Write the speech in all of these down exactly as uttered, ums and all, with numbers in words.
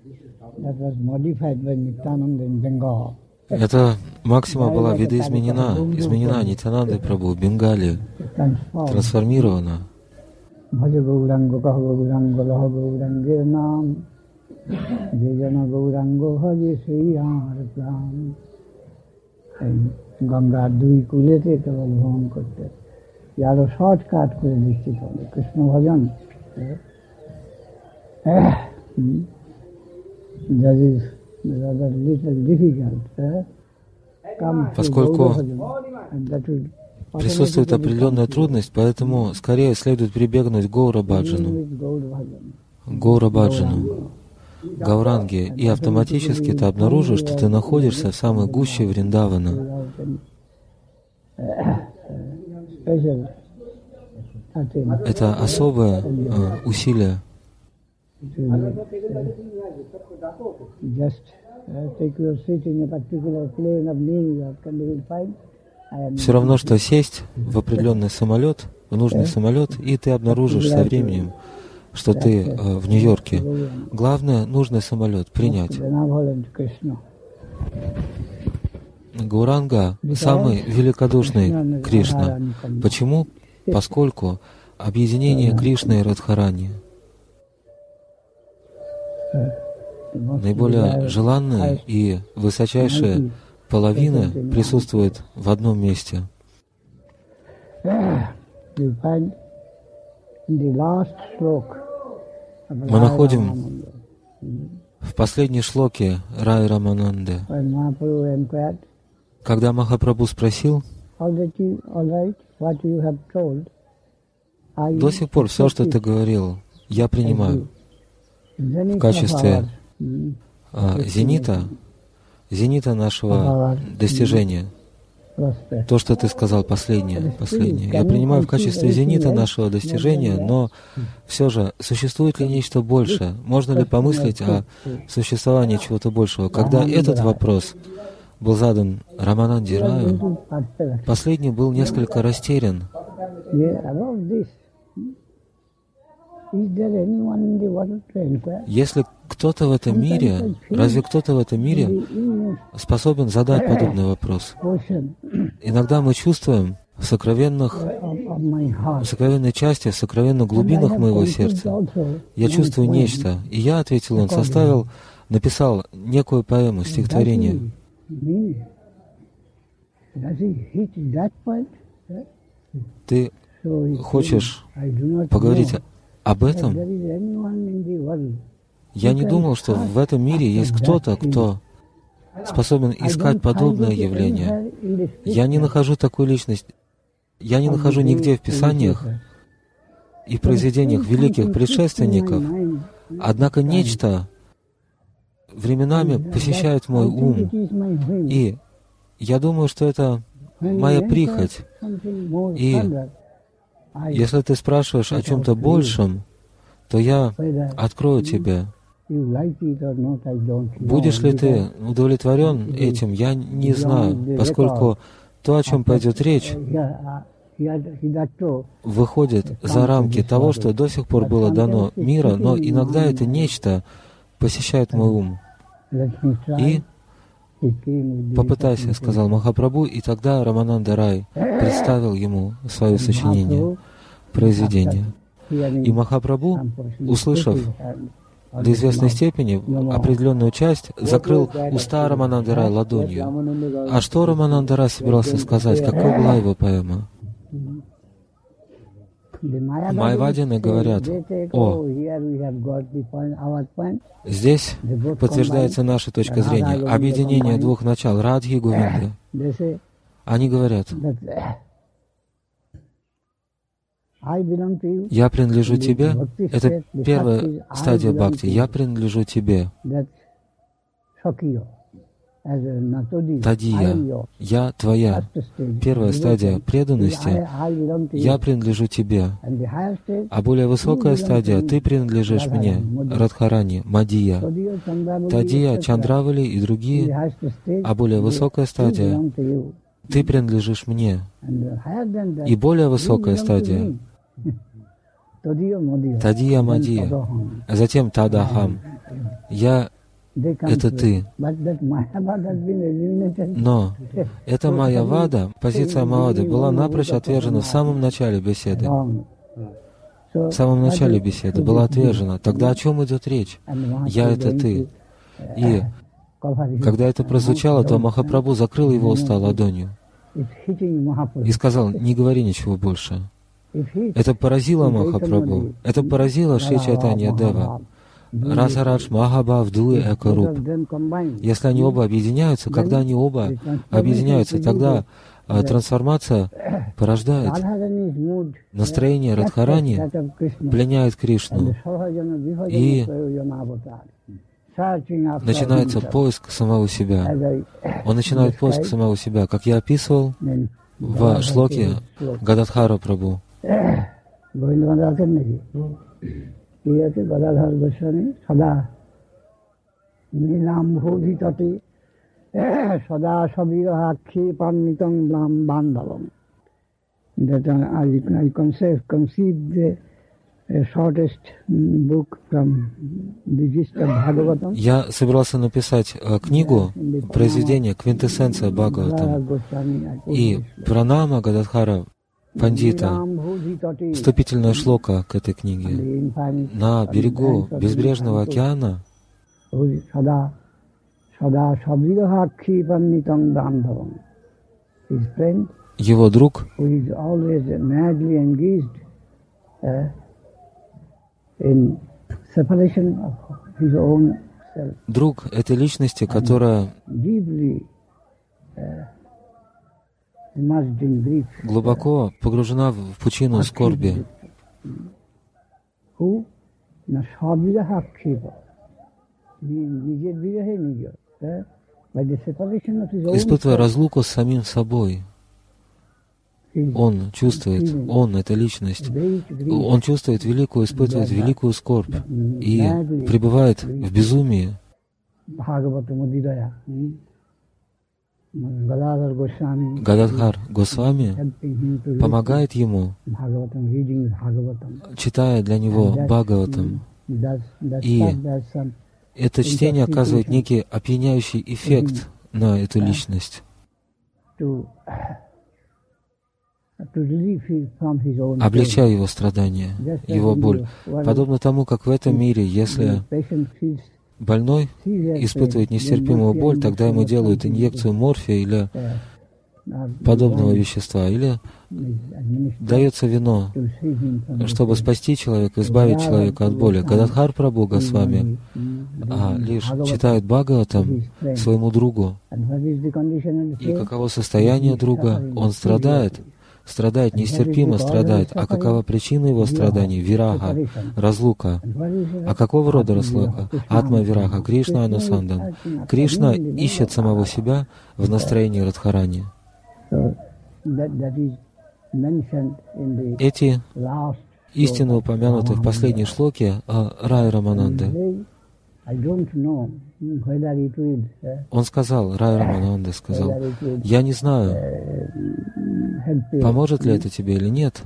Эта максима была видоизменена, изменена Нитьянандой Прабху в Бенгалии, трансформирована. গঙ্গার দুই কূলেতে কেবল ভ্রমণ করতে, আরো শর্টকাট করে দিচ্ছি তবে কৃষ্ণ ভজন। That is rather little difficult. Поскольку присутствует определенная трудность, поэтому скорее следует прибегнуть к Гаура-баджану, Гаура-баджану, Гауранге, и автоматически ты обнаружишь, что ты находишься в самой гуще Вриндавана. Это особое э, усилие. Все равно, что сесть в определенный самолет, в нужный самолет, и ты обнаружишь со временем, что ты э, в Нью-Йорке. Главное, нужный самолет принять. Гауранга — самый великодушный Кришна. Почему? Поскольку объединение Кришны и Радхарани наиболее желанные и высочайшие половины присутствуют в одном месте. Мы находим в последней шлоке Рай Рамананды, когда Махапрабху спросил: до сих пор все, что ты говорил, я принимаю в качестве а, зенита, зенита нашего достижения. То, что ты сказал последнее, последнее. Я принимаю в качестве зенита нашего достижения, но все же, существует ли нечто большее? Можно ли помыслить о существовании чего-то большего? Когда этот вопрос был задан Рамананде Раю, последний был несколько растерян. Если кто-то в этом мире, разве кто-то в этом мире способен задать подобный вопрос? Иногда мы чувствуем в сокровенных, в сокровенной части, в сокровенных глубинах моего сердца, я чувствую нечто. И я ответил, он составил, написал некую поэму, стихотворение. Ты хочешь поговорить об этом? Я не думал, что в этом мире есть кто-то, кто способен искать подобное явление. Я не нахожу такой личности, я не нахожу нигде в Писаниях и произведениях великих предшественников, однако нечто временами посещает мой ум, и я думаю, что это моя прихоть. И если ты спрашиваешь о чем-то большем, то я открою тебе. Будешь ли ты удовлетворен этим, я не знаю, поскольку то, о чем пойдет речь, выходит за рамки того, что до сих пор было дано мира, но иногда это нечто посещает мой ум. И попытайся, сказал Махапрабху, и тогда Рамананда Рай представил ему свое сочинение, произведение. И Махапрабху, услышав до известной степени определенную часть, закрыл уста Рамананды Рай ладонью. А что Рамананда Рай собирался сказать? Какой была его поэма? Майявадины говорят: о, здесь подтверждается наша точка зрения, объединение двух начал, Радхи и Говинды. Они говорят: я принадлежу тебе, это первая стадия бхакти, я принадлежу тебе. Тадия, я твоя, первая стадия преданности, я принадлежу тебе. А более высокая стадия, ты принадлежишь мне, Радхарани, Мадия. Тадия, Чандравали и другие, а более высокая стадия, ты принадлежишь мне. И более высокая стадия, Тадия Мадия, а затем Тадахам, я это ты. Но эта майявада, позиция Майявады, была напрочь отвержена в самом начале беседы. В самом начале беседы была отвержена. Тогда о чем идет речь? Я — это ты. И когда это прозвучало, то Махапрабху закрыл его уста ладонью и сказал: не говори ничего больше. Это поразило Махапрабху. Это поразило Шри Чайтанья Дева. Расарадж Махабхав Дуи Экаруп. Если они оба объединяются, когда они оба объединяются, тогда а, трансформация порождает. Настроение Радхарани пленяет Кришну. И начинается поиск самого себя. Он начинает поиск самого себя, как я описывал в шлоке Гададхара Прабху. Гададхар Госвами сদা নীলাম্ভোধি তটে সদা সবিরহাক্ষী পান্বিতং বান্ধবম. That I, I conceive, conceived the uh, shortest book from the gist of Bhagavatam. Я собирался написать uh, книгу, произведение, квинтэссенция Бхагаватам. И пранама Гададхара Пандита, вступительная шлока к этой книге. На берегу безбрежного океана его друг, друг этой личности, которая глубоко погружена в пучину скорби, испытывая разлуку с самим собой. Он чувствует, он, эта личность, он чувствует великую, испытывает великую скорбь и пребывает в безумии. Гададхар Госвами помогает ему, читая для него Бхагаватам. И это чтение оказывает некий опьяняющий эффект на эту личность, облегчая его страдания, его боль. Подобно тому, как в этом мире, если больной испытывает нестерпимую боль, тогда ему делают инъекцию морфия или подобного вещества, или дается вино, чтобы спасти человека, избавить человека от боли. Гададхар Прабху Госвами а, лишь читает Бхагаватам своему другу. И каково состояние друга? Он страдает, страдает, нестерпимо страдает. А какова причина его страданий? Вирага, разлука. А какого рода разлука? Атма Вирага, Кришна Анусандан. Кришна ищет самого себя в настроении Радхарани. Эти истины упомянуты в последней шлоке Рай Рамананды. Он сказал, Рай Рамананда сказал: я не знаю, поможет ли это тебе или нет,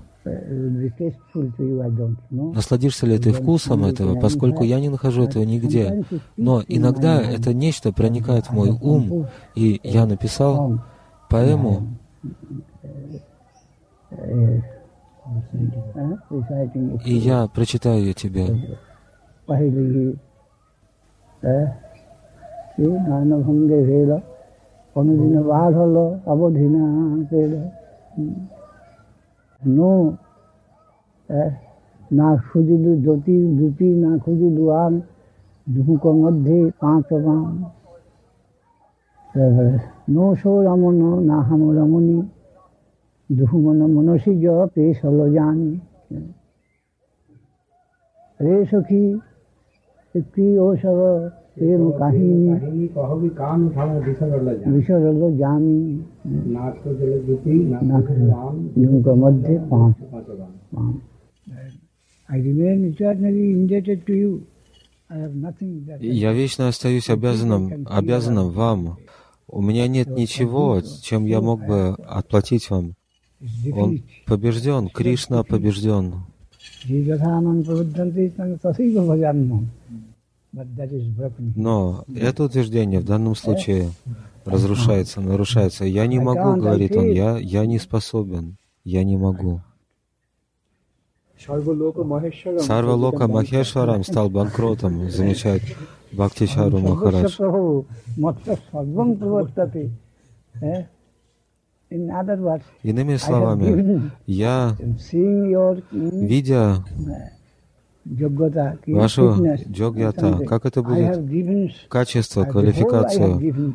насладишься ли ты вкусом этого, поскольку я не нахожу этого нигде. Но иногда это нечто проникает в мой ум, и я написал поэму, и я прочитаю ее тебе. No, na খুঁজিলু জ্যোতি জ্যোতি না খুঁজিলু আম দুঃখ মধ্যে পাঁচ বাম নো সো রমন না হাম রমণী দুঃখ মন মনসী জ পেশ হলো জানি রে সখী একটি ও সব প্রেম কাহিনী বিষয় হলো জানি দুঃখ মধ্যে পাঁচ বাম. I remain eternally indebted to you. I have nothing that Я вечно остаюсь обязанным, обязанным вам. У меня нет ничего, чем я мог бы отплатить вам. Он побежден, Кришна побежден. Но это утверждение в данном случае разрушается, нарушается. Я не могу, говорит он, я, я не способен, я не могу. Сарвалока Махешварам стал банкротом, замечает Бхактичару Махарадж. Иными словами, я, видя вашу джогьята, как это будет качество, квалификацию,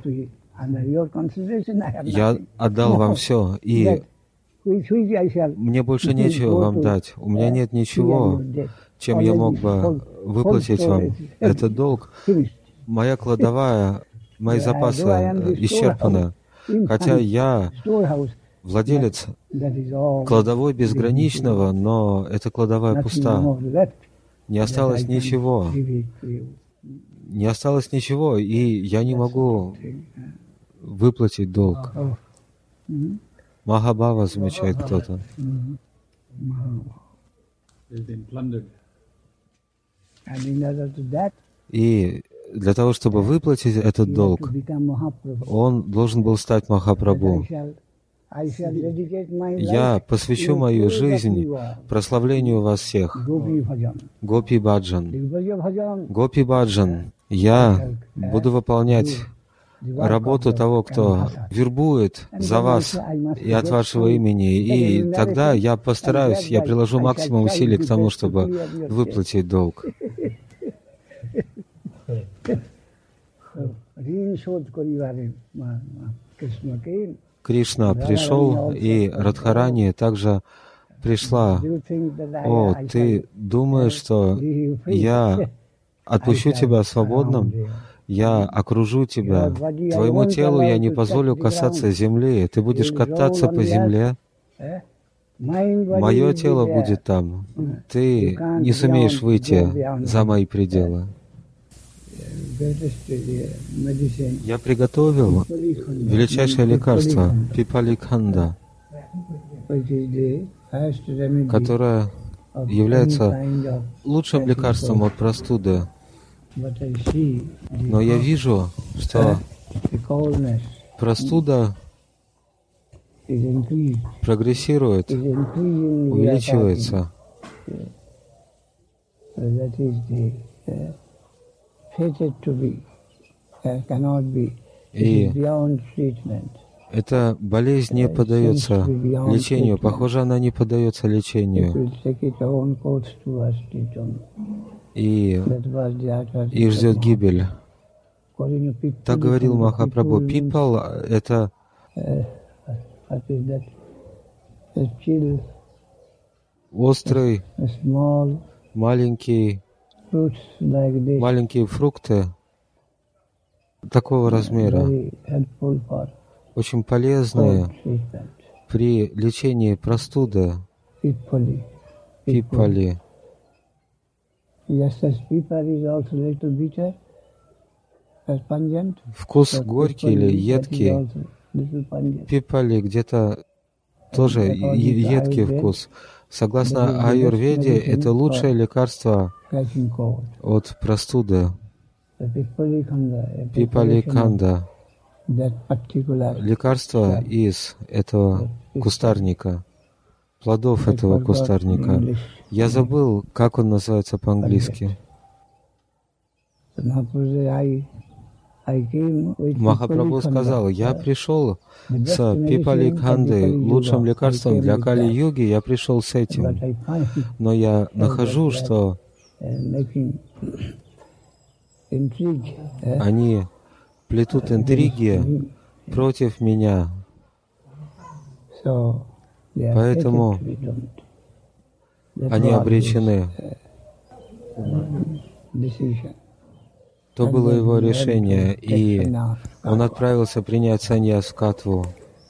я отдал вам все, и мне больше нечего вам дать. У меня нет ничего, чем я мог бы выплатить вам этот долг. Моя кладовая, мои запасы исчерпаны. Хотя я владелец кладовой безграничного, но эта кладовая пуста. Не осталось ничего. Не осталось ничего, и я не могу выплатить долг. Махабхава, замечает кто-то. И для того, чтобы выплатить этот долг, он должен был стать Махапрабху. Я посвящу мою жизнь прославлению вас всех. Гопи Баджан. Гопи Баджан. Я буду выполнять работу того, кто вербует за вас и от вашего имени. И тогда я постараюсь, я приложу максимум усилий к тому, чтобы выплатить долг. Кришна пришел, и Радхарани также пришла. О, ты думаешь, что я отпущу тебя свободным? Я окружу тебя. Твоему телу я не позволю касаться земли. Ты будешь кататься по земле. Мое тело будет там. Ты не сумеешь выйти за мои пределы. Я приготовил величайшее лекарство Пипаликханда, которое является лучшим лекарством от простуды. Но я вижу, что простуда прогрессирует, увеличивается. И эта болезнь не поддается лечению. Похоже, она не поддается лечению. И их ждет гибель. Так говорил Махапрабху. Пипал — это острый, маленький, маленькие фрукты такого размера, очень полезные при лечении простуды. Пипали. Вкус горький или едкий. Пипали где-то тоже едкий вкус. Согласно аюрведе, это лучшее лекарство от простуды. Пипаликханда. Лекарство из этого кустарника, плодов этого кустарника. Я забыл, как он называется по-английски. Махапрабху сказал, я пришел с Пипаликхандой, лучшим лекарством для Кали-юги, я пришел с этим. Но я нахожу, что они плетут интриги против меня. Поэтому они обречены. То было его решение, и он отправился принять саньяс в Катву.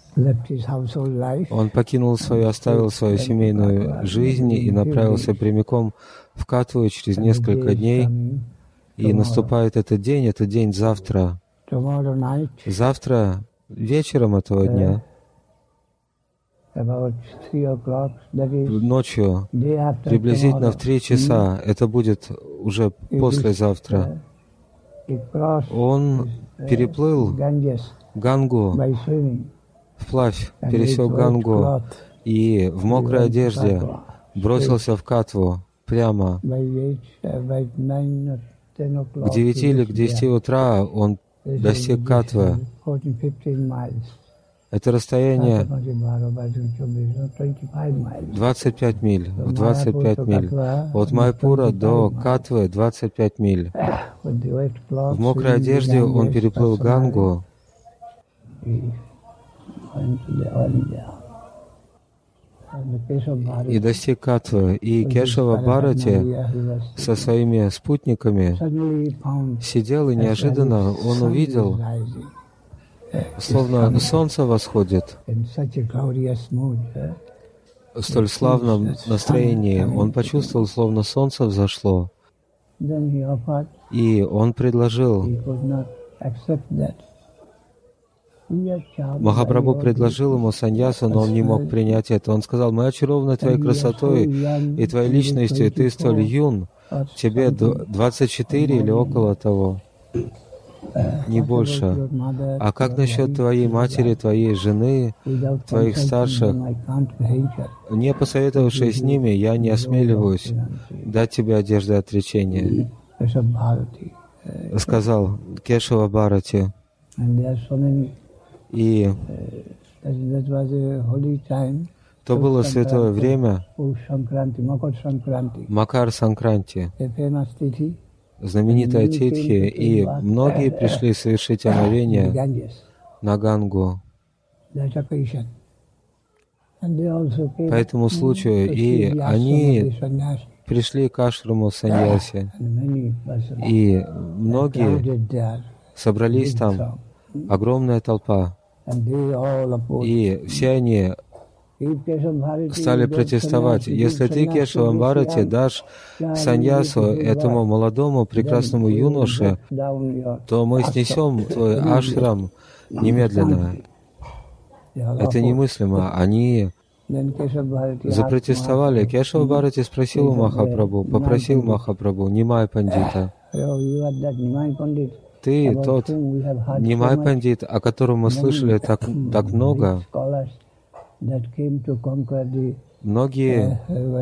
Он покинул свою, оставил свою семейную жизнь и направился прямиком в Катву, и через несколько дней, и наступает этот день, этот день завтра. Завтра, вечером этого дня, ночью, приблизительно в три часа, это будет уже послезавтра, Он переплыл Гангу вплавь, пересек Гангу и в мокрой одежде бросился в Катву прямо. К девяти или к десяти утра он достиг Катвы. Это расстояние двадцать пять миль, в двадцать пять миль. От Майпура до Катвы двадцать пять миль. В мокрой одежде он переплыл Гангу и достиг Катвы. И Кешава Бхарати со своими спутниками сидел, и неожиданно он увидел, словно солнце восходит. В столь славном настроении он почувствовал, словно солнце взошло. И он предложил, Махапрабху предложил ему саньясу, но он не мог принять это. Он сказал: мы очарованы твоей красотой и твоей личностью, и ты столь юн, тебе двадцать четыре или около того, не больше. А как насчет твоей матери, твоей жены, твоих старших? Не посоветовавшись с ними, я не осмеливаюсь дать тебе одежду отречения. Сказал Кешава Бхарати. И то было святое время, Макар Санкранти, знаменитая Титхи, и многие пришли совершить омовение на Гангу. По этому случаю и они пришли к ашраму саньяси, и многие собрались там, огромная толпа, и все они стали протестовать. Если ты, Кешава Бхарати, дашь саньясу этому молодому прекрасному юноше, то мы снесем твой ашрам немедленно. Это немыслимо. Они запротестовали. Кешава Бхарати спросил у Махапрабху, попросил Махапрабху: Нимай Пандита, ты тот Нимай Пандит, о котором мы слышали так, так много. Многие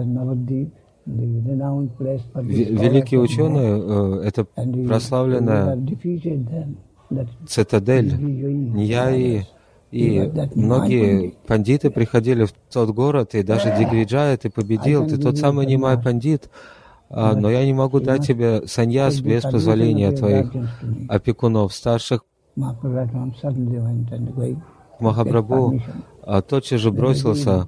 великие ученые, это прославленная цитадель Ньяи, и многие пандиты приходили в тот город, и даже Дигвиджая ты победил, ты тот самый Нимай Пандит, но я не могу дать тебе саньяс без позволения твоих опекунов, старших. Махапрабху тотчас же бросился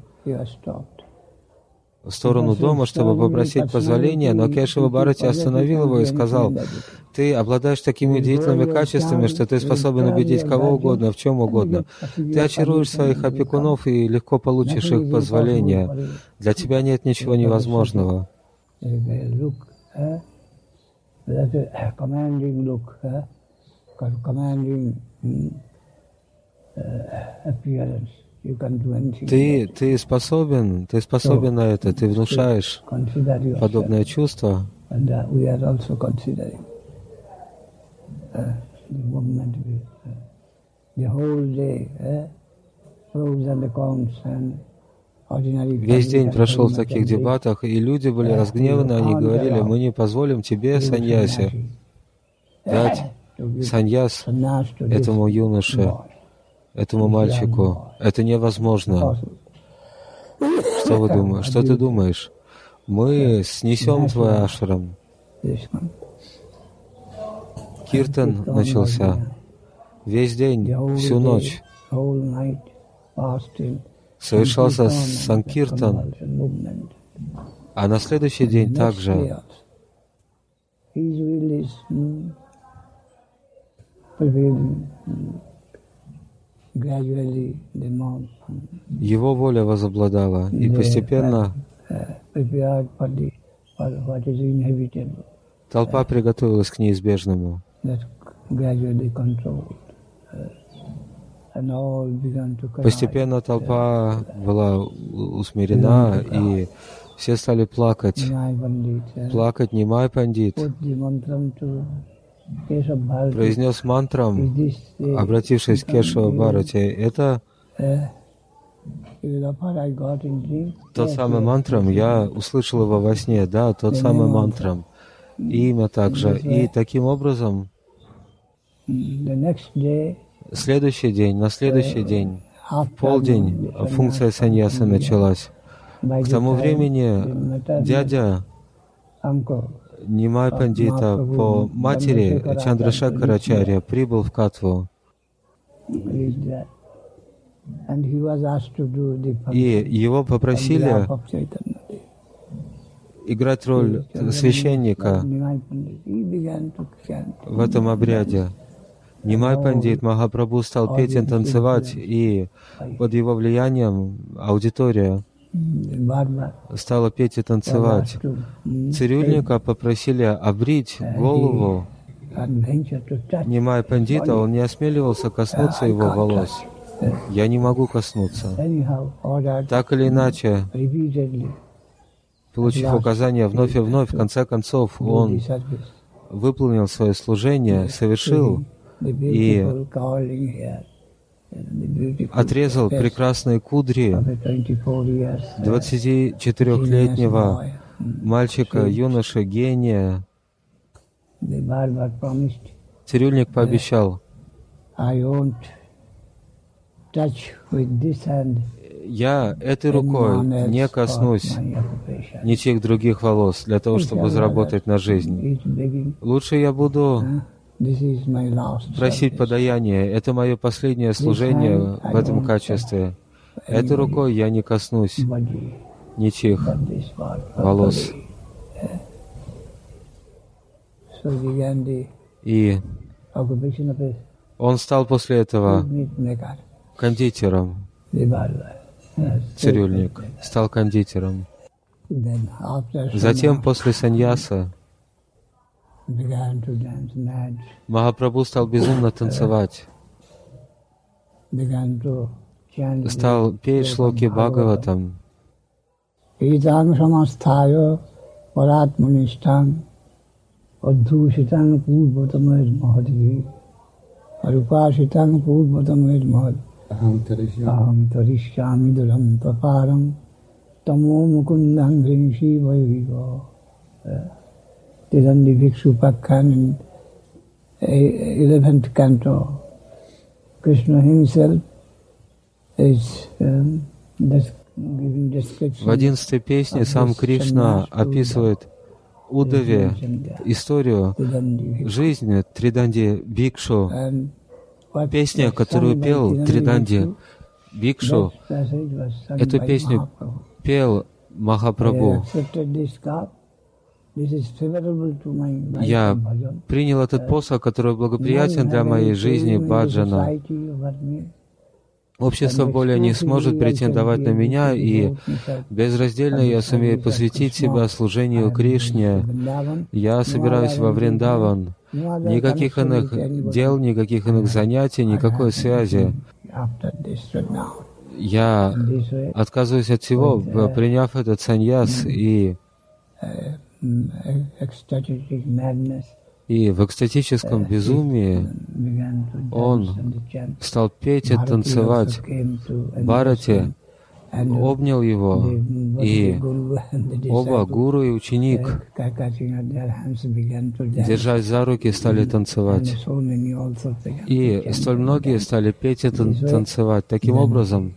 в сторону дома, чтобы попросить позволения, но Кешава Бхарати остановил его и сказал: ты обладаешь такими удивительными качествами, что ты способен убедить кого угодно, в чем угодно. Ты очаруешь своих опекунов и легко получишь их позволение. Для тебя нет ничего невозможного. Ты, ты способен, ты способен на это, ты внушаешь подобное чувство. Весь день прошел в таких дебатах, и люди были разгневаны, они говорили: мы не позволим тебе, саньяси, дать саньяс этому юноше, этому мальчику. Это невозможно. Что вы думаете? Что ты думаешь? Мы снесем твой ашрам. Киртан начался. Весь день, всю ночь совершался санкиртан, а на следующий день также. Его воля возобладала, и постепенно толпа приготовилась к неизбежному. Постепенно толпа была усмирена, и все стали плакать. Плакать Нимай Пандит. произнес мантрам, обратившись к Кешава Бхарате. Это тот самый мантрам, я услышал его во сне, да, тот самый мантрам. Имя также. И таким образом, следующий день, на следующий день, в полдень, функция саньясы началась. К тому времени дядя Нимай Пандита по матери Чандрашекхарачарья прибыл в Катву. И его попросили играть роль священника в этом обряде. Нимай Пандит Махапрабху стал петь и танцевать, и под его влиянием аудитория стала петь и танцевать. Цирюльника попросили обрить голову Нимай Пандита, он не осмеливался коснуться его волос. Я не могу коснуться. Так или иначе, получив указания вновь и вновь, в конце концов, он выполнил свое служение, совершил и отрезал прекрасные кудри двадцатичетырёхлетнего мальчика, юноши, гения. Цирюльник пообещал: я этой рукой не коснусь ничьих других волос для того, чтобы заработать на жизнь. Лучше я буду просить подаяние. Это мое последнее служение в этом качестве. Этой рукой я не коснусь ничьих волос. И он стал после этого кондитером. Цирюльник стал кондитером. Затем, после саньяса, Махапрабху стал безумно танцевать, стал петь шлоки Бхагаватам. Aham tarishyami duram paparam tamo mukundam grinshi vayiva. This is the Bhikshu Pakhan in eleventh canto. Krishna himself is um, giving description. В одиннадцатой песне сам Кришна описывает Удаве историю жизни Триданди Бхикшу. Песня, которую пел Триданди Бхикшу, эту песню пел Махапрабху. Я принял этот посох, который благоприятен для моей жизни баджана. Общество более не сможет претендовать на меня, и безраздельно я сумею посвятить себя служению Кришне. Я собираюсь во Вриндаван. Никаких иных дел, никаких иных занятий, никакой связи. Я отказываюсь от всего, приняв этот саньяс, и, и в экстатическом безумии он стал петь и танцевать. Бхарати обнял его, и оба, гуру и ученик, держась за руки, стали танцевать. И столь многие стали петь и танцевать. Таким образом,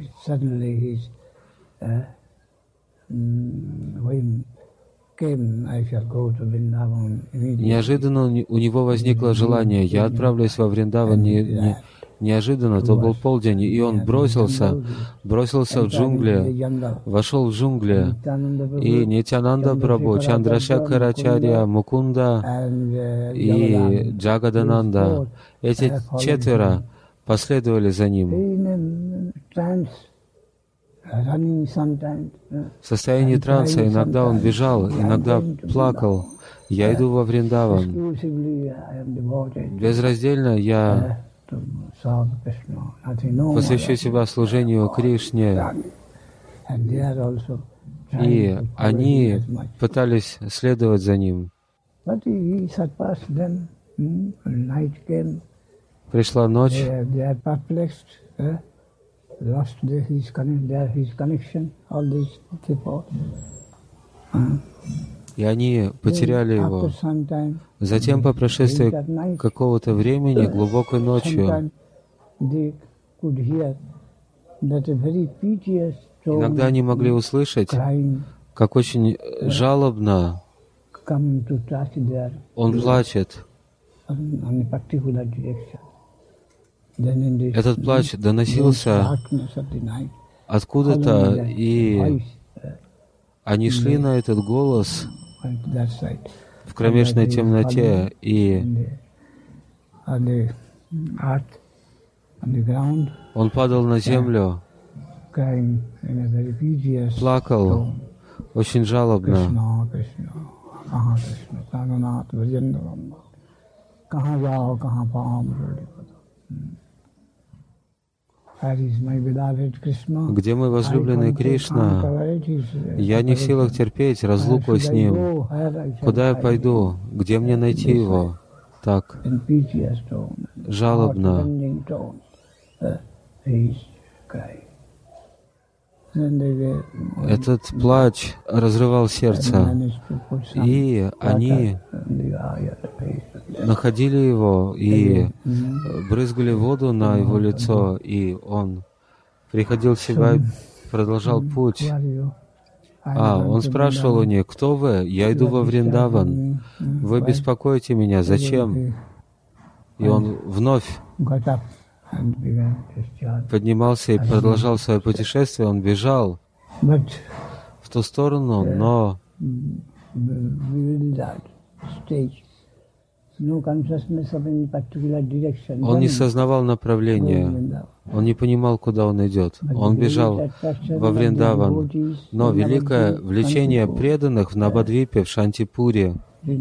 неожиданно у него возникло желание: я отправлюсь во Вриндаван. Не, не, неожиданно, то был полдень, и он бросился, бросился в джунгли, вошел в джунгли, и Нитьянанда Прабху, Чандрашекхарачарья, Мукунда и Джагадананда, эти четверо последовали за ним. В состоянии транса иногда он бежал, иногда плакал. Я иду во Вриндаван. Безраздельно я посвящу себя служению Кришне. И они пытались следовать за ним. Пришла ночь. И они потеряли его. Затем, по прошествии какого-то времени, глубокой ночью, иногда они могли услышать, как очень жалобно он плачет. Этот плач доносился откуда-то, и они шли на этот голос в кромешной темноте, и он падал на землю, плакал очень жалобно. Где мой возлюбленный Кришна? Я не в силах терпеть разлуку с Ним. Куда я пойду? Где мне найти Его? Так, жалобно. Этот плач разрывал сердце, и они находили его и брызгали воду на его лицо, и он приходил в себя и продолжал путь. А, он спрашивал у них: «Кто вы? Я иду во Вриндаван. Вы беспокоите меня. Зачем?» И он вновь поднимался и продолжал свое путешествие. Он бежал в ту сторону, но он не сознавал направления, он не понимал, куда он идет. Он бежал во Вриндаван, но великое влечение преданных в Навадвипе, в Шантипуре,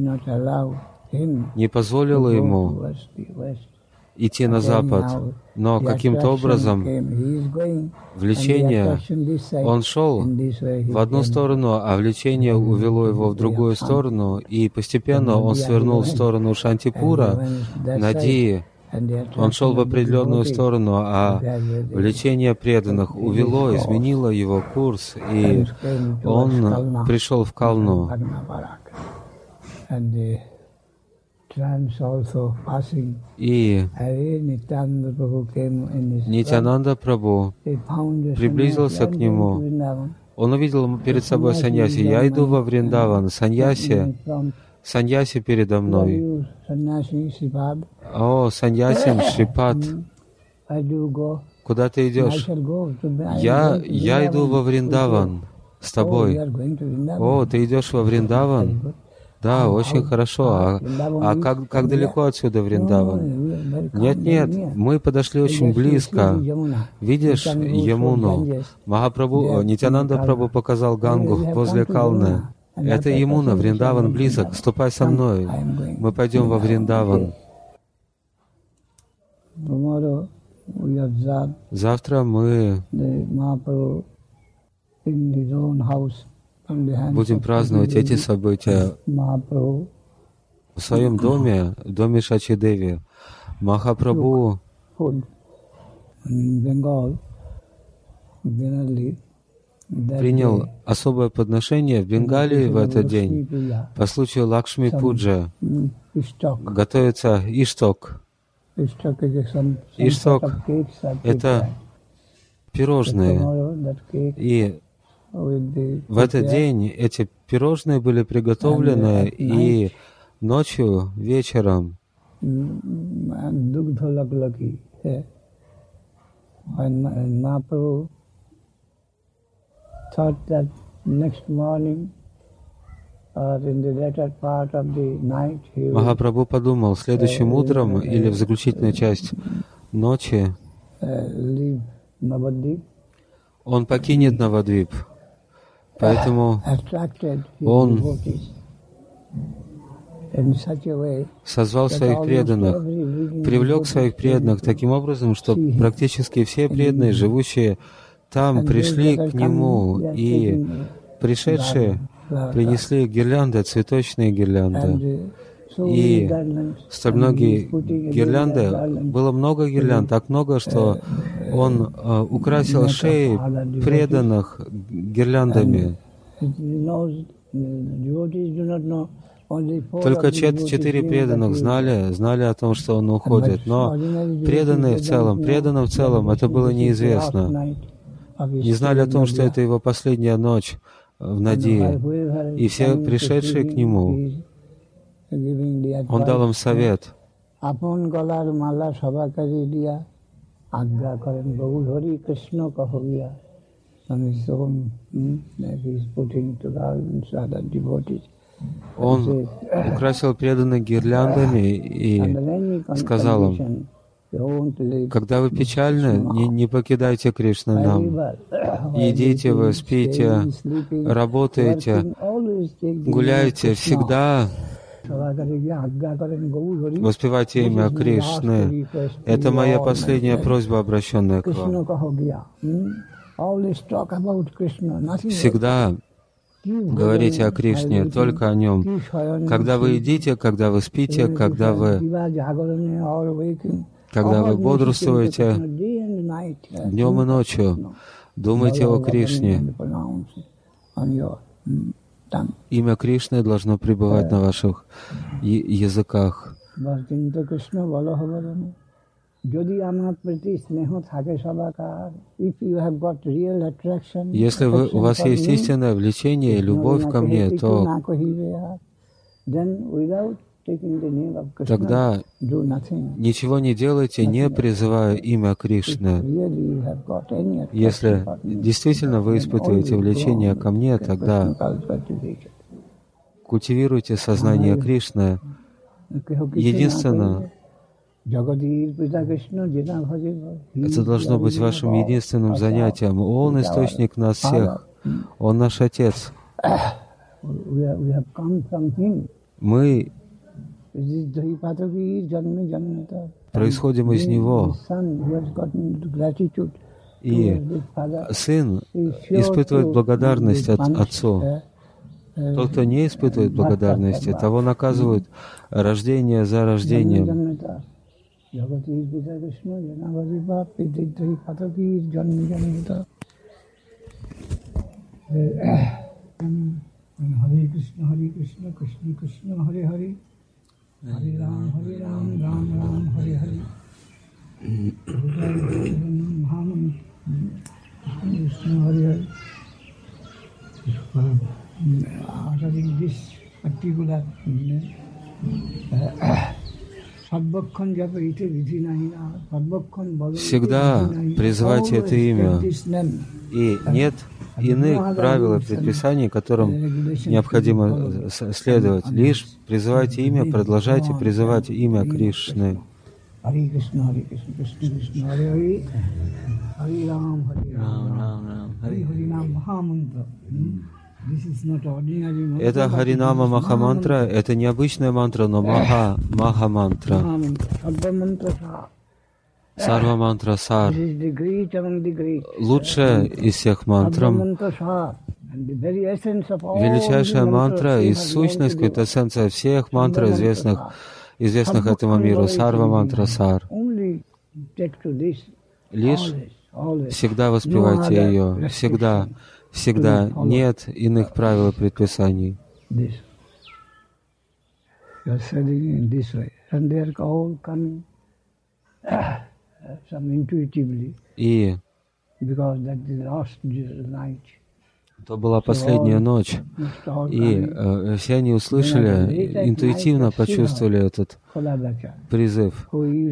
не позволило ему идти на запад, но каким-то образом влечение, он шел в одну сторону, а влечение увело его в другую сторону, и постепенно он свернул в сторону Шантипура, Нади. Он шел в определенную сторону, а влечение преданных увело, изменило его курс, и он пришел в Калну. И Нитьянанда Прабху приблизился к нему. Он увидел перед собой саньяси. «Я иду во Вриндаван. Саньяси, саньяси передо мной». «О, саньясин Шрипад, куда ты идешь?» «Я, я иду во Вриндаван с тобой». «О, ты идешь во Вриндаван?» «Да, очень хорошо. А, а как, как далеко отсюда Вриндаван?» «Нет, нет, мы подошли очень близко. Видишь Ямуну?» Махапрабху, Нитьянанда Прабху показал Гангу возле Калны. «Это Ямуна, Вриндаван близок. Ступай со мной. Мы пойдем во Вриндаван». Завтра мы будем праздновать эти события в своем доме, в доме Шачи-деви. Махапрабху принял особое подношение в Бенгалии в этот день по случаю Лакшми-пуджи. Готовится ишток. Ишток — это пирожные. И в этот день эти пирожные были приготовлены, и ночью, вечером Махапрабху подумал, следующим утром или в заключительную часть ночи он покинет Навадвип. Поэтому он созвал своих преданных, привлек своих преданных таким образом, что практически все преданные, живущие там, пришли к нему, и пришедшие принесли гирлянды, цветочные гирлянды. И столь многие гирлянды, было много гирлянд, так много, что он uh, украсил шеи преданных гирляндами. Только четыре преданных знали, знали о том, что он уходит, но преданные в целом, преданным в целом, это было неизвестно. Не знали о том, что это его последняя ночь в Нади. И все пришедшие к нему, он дал им совет. Он украсил преданных гирляндами и сказал им: когда вы печальны, не, не покидайте Кришну нам. Едите вы, спите, работаете, гуляйте, всегда воспевайте имя Кришны. Это моя последняя просьба, обращенная к вам. Всегда говорите о Кришне, только о Нем. Когда вы едите, когда вы спите, когда вы, когда вы бодрствуете, днем и ночью, думайте о Кришне. Имя Кришны должно пребывать на ваших языках. Если вы, у вас есть истинное влечение и любовь ко мне, то тогда ничего не делайте, не призывая имя Кришны. Если действительно вы испытываете влечение ко мне, тогда культивируйте сознание Кришны. Единственное, это должно быть вашим единственным занятием. Он источник нас всех. Он наш Отец. Мы происходим из Него. И сын испытывает благодарность от Отцу. Тот, кто не испытывает благодарности, того наказывают рождение за рождением. Hare Krishna, Hare Krishna, Krishna Krishna, Hare Hare, Hare Ram, Hare Ram, Ram Ram, Hare Hare. Krishna, Hare Hare. Uttering this particular Садбакхан джапа ите види наhi на, Садбакхан бхагавати. Всегда призывайте это имя. И нет иных правил и предписаний, которым необходимо следовать. Лишь призывайте имя, продолжайте призывать имя Кришны. Харе Кришна, Харе Кришна, Кришна Кришна, Харе Харе, Харе Рам, Харе Рам, Харе Харе Нам Махамантра. Это Харинама Махамантра, это необычная мантра, но Маха, Маха-мантра. Сарва мантра Сар. Лучшая из всех мантр. Величайшая мантра и сущность, квинтэссенция всех мантр, известных, известных этому миру. Сарва мантра Сар. Лишь всегда воспевайте ее, всегда. Всегда нет иных правил и предписаний. И то была последняя ночь, и э, все они услышали, интуитивно почувствовали этот призыв.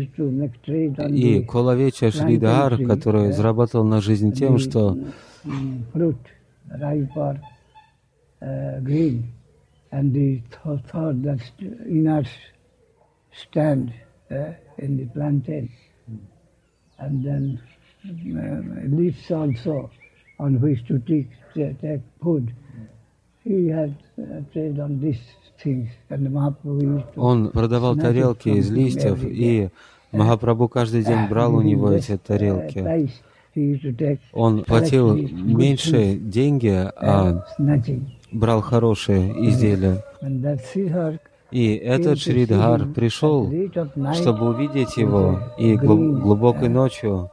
И Колавеча Шридхар, который заработал на жизнь тем, что fruit, ripe or uh, green, and the th- thought that inner stand uh, in the plantain, and then uh, leaves also on which to take, take food. He had uh, trade on these things, and the Mahaprabhu used to. Он продавал тарелки из листьев, и Махапрабху каждый день брал у него эти тарелки. Он платил меньше деньги, а брал хорошие изделия. И этот Шридхар пришел, чтобы увидеть его, и глуб- глубокой ночью.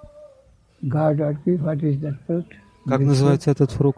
Как называется этот фрукт?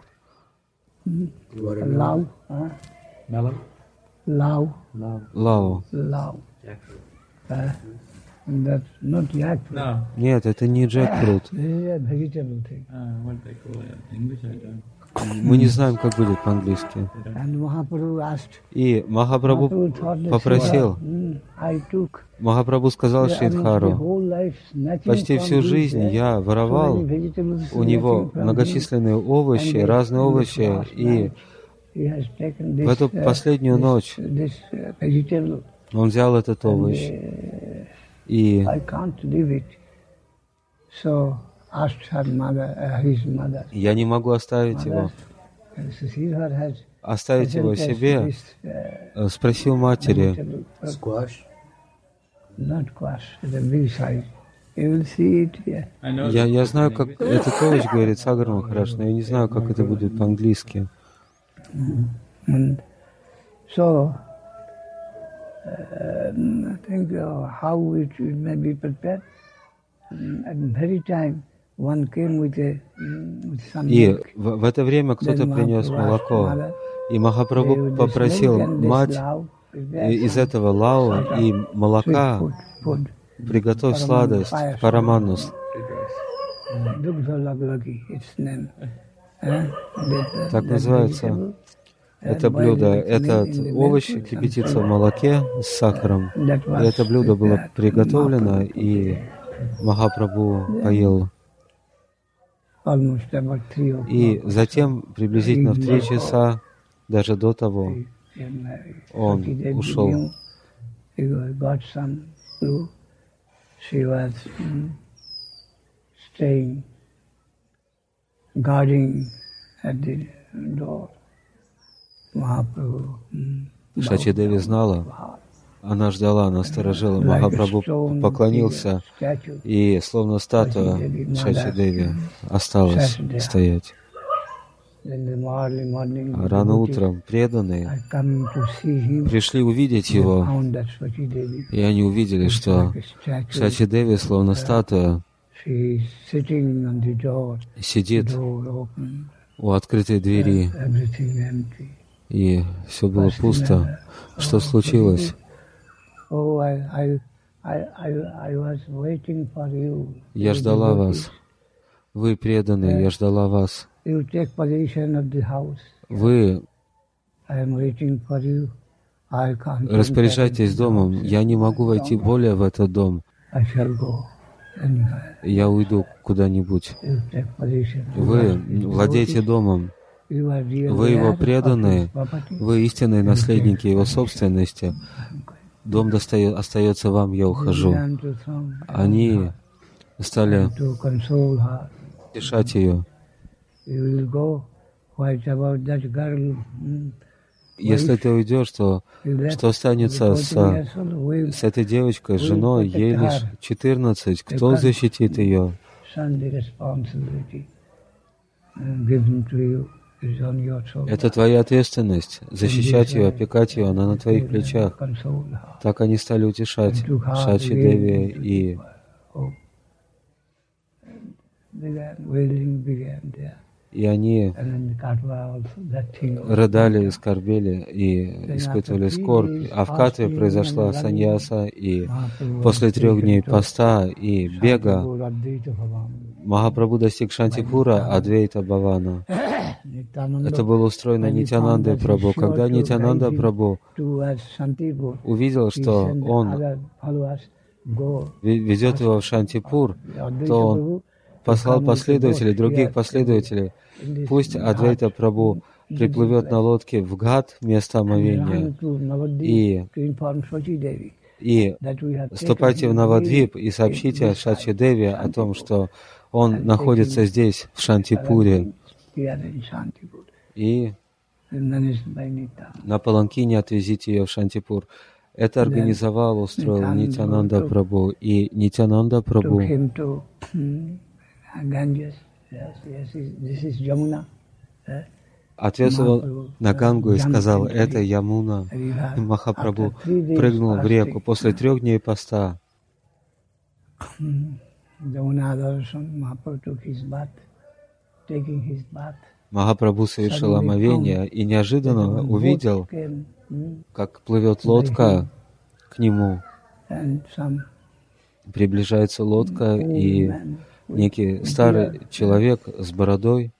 Lau. Melon? Lau. Лао. Lau. Uh, that's not jackfruit. No. Нет, это не джекфрут. This is a vegetable thing. Uh, what they call it in English, I don't. Мы не знаем, как будет по-английски. And Mahaprabhu asked, И Махапрабху Mahaprabhu thought that попросил, mm, I took Махапрабху сказал the- almost the Шридхару, whole life snatching почти from всю his жизнь there, я so воровал many vegetables у него snatching from him. многочисленные овощи, And разные in this овощи, last и night, he has taken в this, эту uh, последнюю this- ночь this, uh, vegetable. он взял этот And, овощ, uh, и I can't leave it. So asked her mother, uh, his mother. я не могу оставить его. Mother, uh, Sridhar has Оставить его presented себе, this, uh, э, спросил матери, vegetable, uh, Squash? not squash, the big size. You will see it here. I know. я, that я in знаю, как English. этот овощ говорит Сагар Махарадж, но я не знаю, как это будет по-английски. And so, um, I think uh, how it, it may be prepared. Mm, At the very time, one came with a mm, with some И milk. в, в это время кто-то Then принес Mahaprabhu asked молоко, mother, и Махапрабху "With this попросил milk and this мать lau, is there и- из some этого лао и sweet молока food, food, приготовь Параману, сладость, паяс. параману. Dugdha laglagi, its name. Eh? That, Так that называется vegetable, это and boiled блюдо. with milk Этот in the milk овощ with some кипятится в salt. молоке с сахаром. That И was это блюдо было prepared. приготовлено, Mahaprabhu и Махапрабху поел. almost about three o'clock. И затем, приблизительно в три часа, даже до того, And, uh, он Sati ушел. Devi knew he got some clue. She was mm, staying, guarding at the door. Mahaprabhu. mm, Шачи Деви знала, она ждала, она сторожила. Махапрабху поклонился, statue. и словно статуя Шачи Деви осталась стоять. Then the early morning, А рано devotees утром преданные are coming to see him. пришли увидеть They его, found that Swati Devi и они увидели, что like a statue. Шачи Деви, словно статуя, She is sitting on the door, сидит door open, у открытой двери, everything empty. и все было пусто. Что случилось? Oh, I, I, I, I, I was waiting for you. Я You ждала devotees. вас. Вы преданные, я ждала вас. You take possession of the house. Вы I am waiting for you. I can't. распоряжайтесь enter into домом. the house. Я не могу войти более в этот дом. I shall go anywhere. Я уйду куда-нибудь. You take possession. Вы владеете домом. You are real Вы его heirs of преданные. his property. Вы истинные наследники его собственности. Дом достает, остается вам, я ухожу. Began to throng Они стали to console her. утешать ее. You will go. What about that girl? Hmm? Если ты уйдешь, то You left что останется with с, fourteen years old. Will с этой девочкой, с женой? Ей лишь четырнадцать. Кто защитит ее? son the responsibility uh, given to you is on your shoulders. Это твоя ответственность. Защищать ее, опекать ее, она на твоих плечах. Console her. Так они стали утешать Шачи Деви, и Oh. Began, wailing began there. И они And then Katwa also, that thing. рыдали и скорбели, и испытывали скорбь. А в Катве произошла саньяса, и после трех дней поста и бега Махапрабху достиг Шантипура, Адвейта Бхавана. Это было устроено Нитянандой Прабху. Когда Нитянанда Прабху увидел, что он ведет его в Шантипур, то он послал последователей, других последователей. Пусть Адвайта Прабху приплывет на лодке в Гат, место омовения, и, и ступайте в Навадвип и сообщите Шачи Деви о том, что он находится здесь, в Шантипуре, и на паланкине отвезите ее в Шантипур. Это организовал, устроил Нитянанда Прабху, и Нитянанда Прабху Ganges, yes, yes, this is Jamuna. Uh, ответствовал на Гангу и сказал: это Ямуна. И Махапрабху прыгнул в реку после трех дней поста. Махапрабху совершил омовение и неожиданно увидел, как плывет лодка к нему. Приближается лодка, и некий старый человек с бородой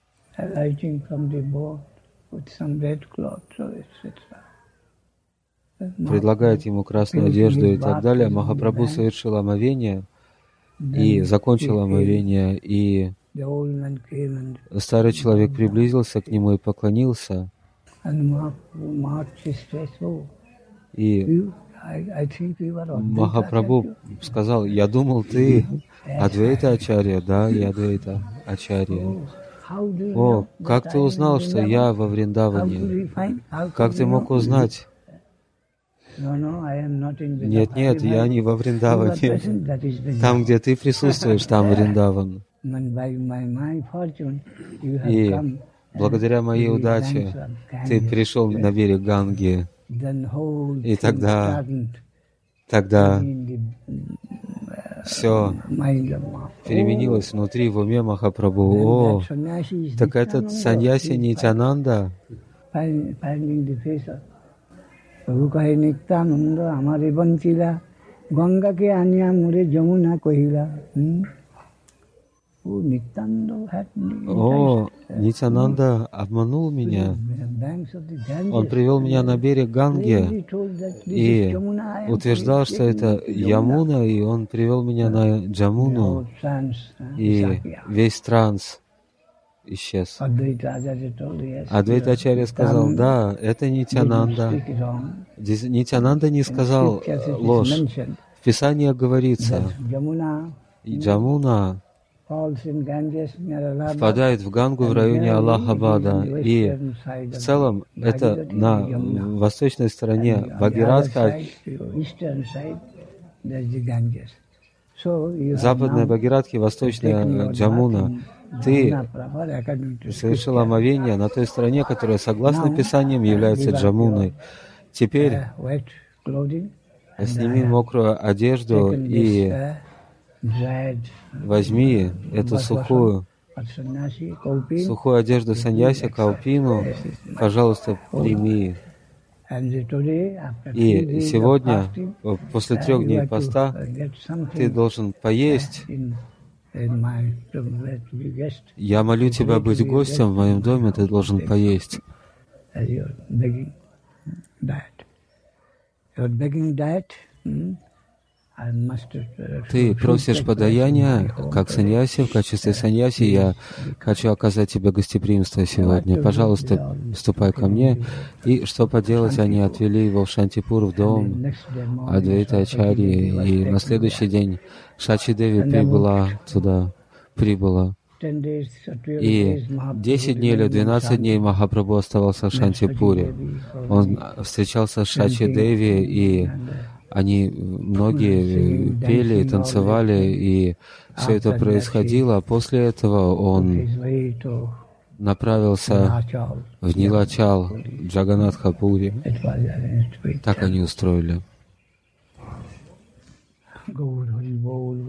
предлагает ему красную одежду и так далее. Махапрабху совершил омовение и закончил омовение, и старый человек приблизился к нему и поклонился. И Махапрабху сказал: я думал, ты Адвайта Ачарья. Да, я Адвайта Ачарья. О, как ты узнал, что я во Вриндаване? Как ты мог узнать? Нет, нет, я не во Вриндаване. Там, где ты присутствуешь, там Вриндаван. И благодаря моей удаче ты пришел на берег Ганги. И тогда, тогда все переменилось внутри, в уме Махапрабху. О, так этот саньяси Нитьянанда. О, Нитьянанда обманул меня. Он привел меня на берег Ганги и утверждал, что это Ямуна, и он привел меня на Джамуну, и весь транс исчез. Адвайта Ачарья сказал: да, это Нитьянанда. Нитьянанда не сказал ложь. В Писании говорится, Джамуна впадает в Гангу в районе Аллахабада. И в целом это на восточной стороне Бхагиратха, западная Бхагиратха и восточная Джамуна. Ты совершил омовение на той стороне, которая, согласно Писаниям, является Джамуной. Теперь сними мокрую одежду и возьми эту сухую, сухую одежду саньяси, каупину, пожалуйста, прими. И сегодня, после трех дней поста, ты должен поесть. Я молю тебя быть гостем в моем доме, ты должен поесть. Ты просишь подаяния, как саньяси, в качестве саньяси я хочу оказать тебе гостеприимство сегодня. Пожалуйста, вступай ко мне. И что поделать, они отвели его в Шантипур, в дом Адвайта Ачарьи. И на следующий день Шачи Деви прибыла туда, прибыла. И десять дней или двенадцать дней Махапрабху оставался в Шантипуре. Он встречался с Шачи Деви, и они многие пели, танцевали, и все это происходило. А после этого он направился в Нилачал, Джаганатхапури. Так они устроили.